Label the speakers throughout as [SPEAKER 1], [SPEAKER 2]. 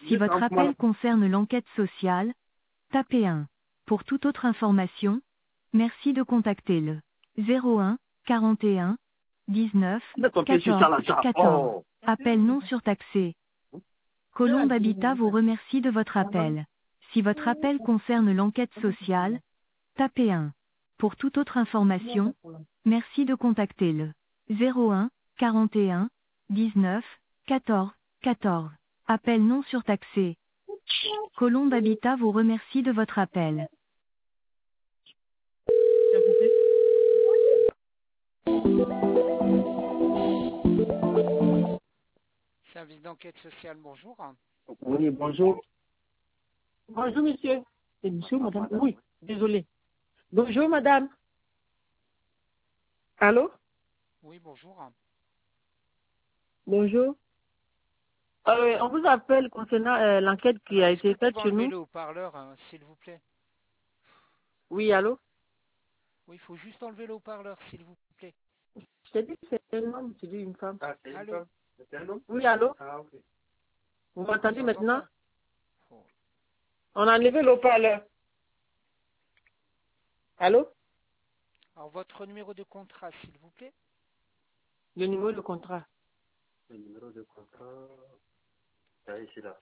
[SPEAKER 1] Si votre appel concerne l'enquête sociale, tapez 1. Pour toute autre information, merci de contacter le 01 41 19 14 14. Appel non surtaxé. Colombe Habitat vous remercie de votre appel. Si votre appel concerne l'enquête sociale, tapez 1. Pour toute autre information, merci de contacter le 01 41 19 14 14. Appel non surtaxé. Colombe Habitat vous remercie de votre appel.
[SPEAKER 2] Service d'enquête sociale, bonjour.
[SPEAKER 3] Oui, bonjour. Bonjour, monsieur. C'est monsieur, madame. Oui, désolé. Bonjour, madame. Allô?
[SPEAKER 2] Oui, bonjour.
[SPEAKER 3] Bonjour. On vous appelle concernant l'enquête qui
[SPEAKER 2] Alors,
[SPEAKER 3] a
[SPEAKER 2] est-ce que
[SPEAKER 3] été
[SPEAKER 2] vous
[SPEAKER 3] faite
[SPEAKER 2] pouvez
[SPEAKER 3] chez
[SPEAKER 2] enlever
[SPEAKER 3] nous.
[SPEAKER 2] le haut-parleur, s'il vous plaît?
[SPEAKER 3] Oui, allô?
[SPEAKER 2] Oui, il faut juste enlever le haut-parleur, s'il vous plaît.
[SPEAKER 3] Je t'ai dit que c'est un homme, tu dis une femme.
[SPEAKER 4] Ah, c'est une
[SPEAKER 2] Allô?
[SPEAKER 4] femme? C'est un homme?
[SPEAKER 3] Oui, allô?
[SPEAKER 4] Ah, ok.
[SPEAKER 3] Vous
[SPEAKER 2] Je
[SPEAKER 3] m'entendez
[SPEAKER 2] vous entends
[SPEAKER 3] maintenant?
[SPEAKER 2] pas. Oh.
[SPEAKER 3] On a enlevé le haut-parleur. Allô?
[SPEAKER 2] Alors, votre numéro de contrat, s'il vous plaît?
[SPEAKER 3] Le numéro de contrat.
[SPEAKER 4] Le numéro de contrat. Ah, ici, là.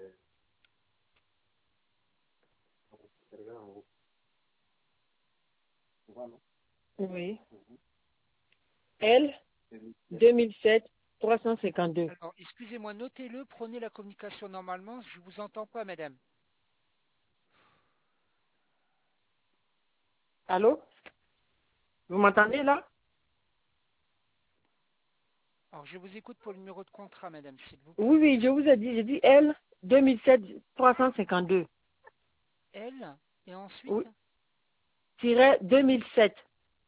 [SPEAKER 4] C'est là en haut. Voilà.
[SPEAKER 3] Oui. L 2007 352.
[SPEAKER 2] Alors, excusez-moi, notez-le, prenez la communication normalement, je vous entends pas, madame.
[SPEAKER 3] Allô? Vous m'entendez là?
[SPEAKER 2] Alors, je vous écoute pour le numéro de contrat, madame, s'il vous plaît.
[SPEAKER 3] Oui, oui, je vous ai dit, j'ai dit L 2007 352.
[SPEAKER 2] Elle, et
[SPEAKER 3] Oui,
[SPEAKER 2] ensuite?
[SPEAKER 3] tiret 2007.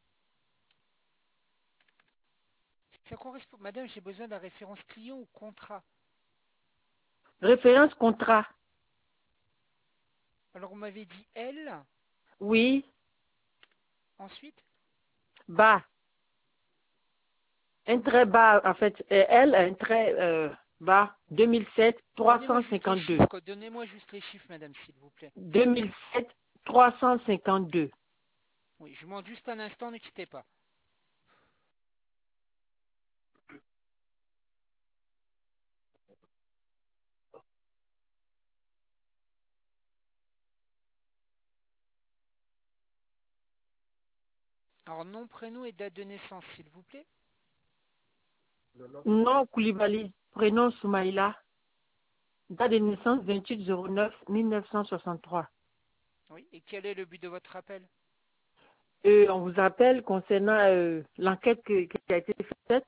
[SPEAKER 2] Ça correspond, madame, j'ai besoin de la référence client ou contrat.
[SPEAKER 3] Référence contrat.
[SPEAKER 2] Alors, vous m'avez dit elle,
[SPEAKER 3] Oui,
[SPEAKER 2] ensuite?
[SPEAKER 3] bas. Un trait bas, en fait. L, un trait bas. 2007
[SPEAKER 2] Donnez-moi juste les
[SPEAKER 3] 352.
[SPEAKER 2] chiffres, donnez-moi juste les chiffres, madame, s'il vous plaît.
[SPEAKER 3] 2007 352.
[SPEAKER 2] Oui, je vous demande juste un instant, ne quittez pas. Alors, nom, prénom et date de naissance, s'il vous plaît.
[SPEAKER 3] Non, Koulibaly. Prénom Soumaïla. Date de naissance 28 09 1963.
[SPEAKER 2] Oui, et quel est le but de votre appel?
[SPEAKER 3] On vous appelle concernant l'enquête qui a été faite.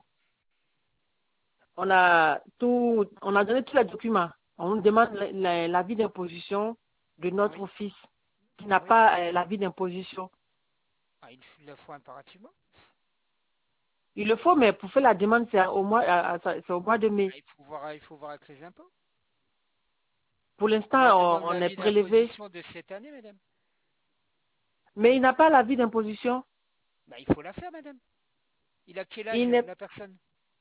[SPEAKER 3] On a donné tous les documents. On nous demande l'avis d'imposition de notre
[SPEAKER 2] Oui,
[SPEAKER 3] fils qui n'a
[SPEAKER 2] oui.
[SPEAKER 3] pas l'avis d'imposition.
[SPEAKER 2] Ah, il la faut impérativement.
[SPEAKER 3] Il le faut, mais pour faire la demande, c'est c'est au mois de mai.
[SPEAKER 2] Ah, il faut voir avec les impôts.
[SPEAKER 3] Pour
[SPEAKER 2] On leur
[SPEAKER 3] l'instant,
[SPEAKER 2] demande
[SPEAKER 3] on est
[SPEAKER 2] l'avis
[SPEAKER 3] prélevé,
[SPEAKER 2] d'imposition de cette année, madame.
[SPEAKER 3] mais il n'a pas l'avis d'imposition.
[SPEAKER 2] Bah, il faut la faire, madame. Il a quel âge,
[SPEAKER 3] Il n'est
[SPEAKER 2] la personne?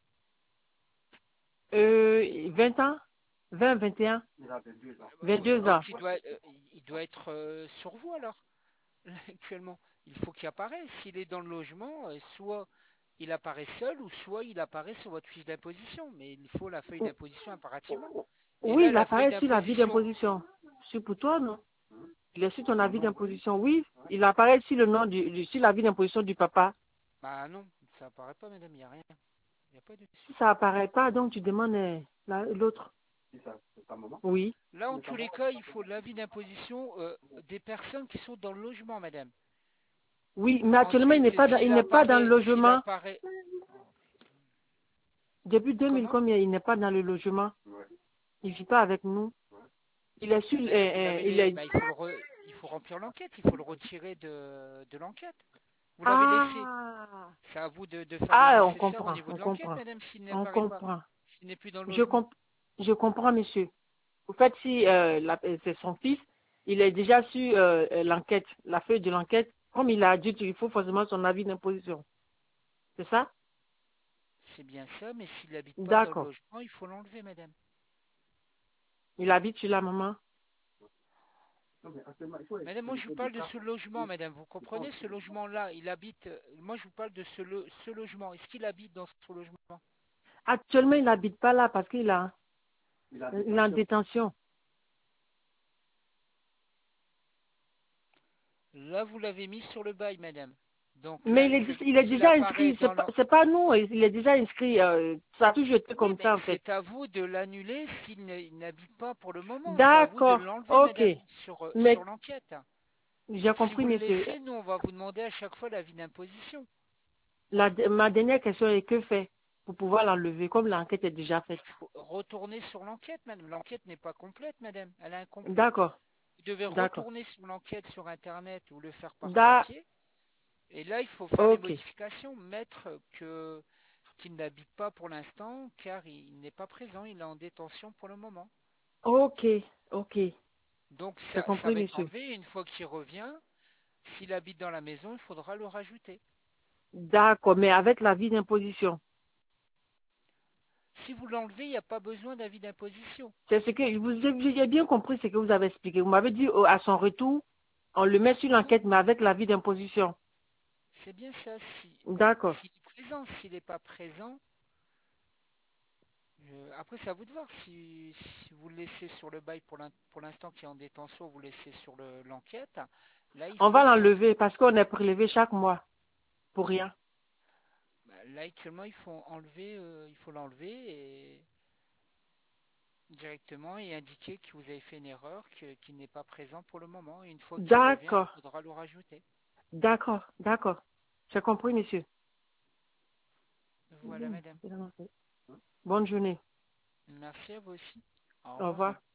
[SPEAKER 3] 20 ans, 20, 21,
[SPEAKER 4] Il a 22 ans.
[SPEAKER 3] 22 ans.
[SPEAKER 2] Donc, il doit être sur vous, alors, actuellement. Il faut qu'il apparaisse. S'il est dans le logement, soit il apparaît seul, ou soit il apparaît sur votre fiche d'imposition. Mais il faut la feuille d'imposition impérativement. Et
[SPEAKER 3] Oui,
[SPEAKER 2] là,
[SPEAKER 3] il
[SPEAKER 2] la feuille
[SPEAKER 3] apparaît sur l'avis
[SPEAKER 2] d'imposition,
[SPEAKER 3] d'imposition. C'est pour toi, non? Il est sur ton avis d'imposition, oui. Il apparaît sur le nom sur l'avis d'imposition du papa.
[SPEAKER 2] bah non, ça apparaît pas, madame, il n'y a rien. Il n'y a pas
[SPEAKER 3] Si
[SPEAKER 2] dessus.
[SPEAKER 3] ça apparaît pas, donc tu demandes l'autre.
[SPEAKER 4] C'est ça, c'est ta maman?
[SPEAKER 3] Oui.
[SPEAKER 2] Là, en tous les cas, il faut l'avis d'imposition des personnes qui sont dans le logement, madame.
[SPEAKER 3] Oui, mais actuellement,
[SPEAKER 2] Ensuite,
[SPEAKER 3] il n'est pas dans le
[SPEAKER 2] s'il
[SPEAKER 3] logement.
[SPEAKER 2] apparaît,
[SPEAKER 3] Depuis 2000,
[SPEAKER 2] comment?
[SPEAKER 3] combien il n'est pas dans le logement.
[SPEAKER 4] Ouais.
[SPEAKER 3] Il vit pas avec nous.
[SPEAKER 4] Ouais.
[SPEAKER 3] Il est sur,
[SPEAKER 2] Mais vous l'avez,
[SPEAKER 3] il est.
[SPEAKER 2] bah, il faut remplir l'enquête, il faut le retirer de l'enquête. Vous l'avez laissé.
[SPEAKER 3] Ah,
[SPEAKER 2] C'est à vous de faire le
[SPEAKER 3] ah, on
[SPEAKER 2] nécessaire au
[SPEAKER 3] comprend,
[SPEAKER 2] niveau
[SPEAKER 3] on
[SPEAKER 2] de l'enquête,
[SPEAKER 3] comprend,
[SPEAKER 2] madame, s'il
[SPEAKER 3] on
[SPEAKER 2] n'apparaît pas,
[SPEAKER 3] comprend.
[SPEAKER 2] s'il n'est plus dans le
[SPEAKER 3] Je
[SPEAKER 2] logement.
[SPEAKER 3] comp, je comprends, monsieur. Au fait, si c'est son fils, il est déjà sur l'enquête, la feuille de l'enquête. Comme il a dit, il faut forcément son avis d'imposition. C'est ça?
[SPEAKER 2] C'est bien ça, mais s'il n'habite pas dans le
[SPEAKER 3] D'accord.
[SPEAKER 2] logement, il faut l'enlever, madame.
[SPEAKER 3] Il habite chez la maman.
[SPEAKER 2] Madame, moi je vous parle de ce logement, madame. Vous comprenez, ce logement-là, il habite... Moi je vous parle de ce logement. Est-ce qu'il habite dans ce logement?
[SPEAKER 3] Actuellement, il n'habite pas là parce qu'il est en détention.
[SPEAKER 2] Là, vous l'avez mis sur le bail, madame. Donc,
[SPEAKER 3] Mais
[SPEAKER 2] là,
[SPEAKER 3] il est déjà inscrit. C'est pas nous. Il est déjà inscrit. Ça a toujours été comme ça, en fait.
[SPEAKER 2] C'est à vous de l'annuler s'il n'habite pas pour le moment. C'est à vous de
[SPEAKER 3] D'accord.
[SPEAKER 2] l'enlever,
[SPEAKER 3] Ok.
[SPEAKER 2] madame,
[SPEAKER 3] Mais
[SPEAKER 2] sur l'enquête.
[SPEAKER 3] j'ai
[SPEAKER 2] Si
[SPEAKER 3] compris,
[SPEAKER 2] vous le
[SPEAKER 3] monsieur.
[SPEAKER 2] laissez, nous, on va vous demander à chaque fois l'avis d'imposition.
[SPEAKER 3] Ma dernière question est que fait pour pouvoir l'enlever comme l'enquête est déjà faite.
[SPEAKER 2] Retournez sur l'enquête, madame. L'enquête n'est pas complète, madame. Elle est incomplète.
[SPEAKER 3] D'accord.
[SPEAKER 2] Vous devez
[SPEAKER 3] D'accord.
[SPEAKER 2] retourner sur l'enquête sur Internet ou le faire par
[SPEAKER 3] Da
[SPEAKER 2] papier. Et là, il faut faire des
[SPEAKER 3] ok.
[SPEAKER 2] modifications, mettre qu'il n'habite pas pour l'instant, car il n'est pas présent, il est en détention pour le moment.
[SPEAKER 3] Ok. Ok.
[SPEAKER 2] Donc
[SPEAKER 3] J'ai
[SPEAKER 2] ça
[SPEAKER 3] compris,
[SPEAKER 2] va être
[SPEAKER 3] monsieur.
[SPEAKER 2] enlevé, et une fois qu'il revient, s'il habite dans la maison, il faudra le rajouter.
[SPEAKER 3] D'accord, mais avec l'avis d'imposition.
[SPEAKER 2] Si vous l'enlevez, il n'y a pas besoin d'avis d'imposition.
[SPEAKER 3] C'est ce que j'ai bien compris ce que vous avez expliqué. Vous m'avez dit à son retour, on le met sur l'enquête, mais avec l'avis d'imposition.
[SPEAKER 2] C'est bien ça.
[SPEAKER 3] D'accord.
[SPEAKER 2] S'il est présent, s'il n'est pas présent, après c'est à vous de voir. Si vous le laissez sur le bail pour l'instant qui est en détention, vous le laissez sur l'enquête. Là, il
[SPEAKER 3] On
[SPEAKER 2] faut
[SPEAKER 3] va
[SPEAKER 2] qu'il
[SPEAKER 3] l'enlever parce qu'on est prélevé chaque mois pour rien.
[SPEAKER 2] là actuellement il faut l'enlever et directement et indiquer que vous avez fait une erreur, qu'il n'est pas présent pour le moment. Et une fois qu'il revient, il
[SPEAKER 3] D'accord.
[SPEAKER 2] faudra le rajouter.
[SPEAKER 3] D'accord. D'accord. J'ai compris, monsieur.
[SPEAKER 2] Voilà, madame.
[SPEAKER 3] Bonne journée.
[SPEAKER 2] Merci à vous aussi. Au
[SPEAKER 3] Au
[SPEAKER 2] revoir.
[SPEAKER 3] revoir.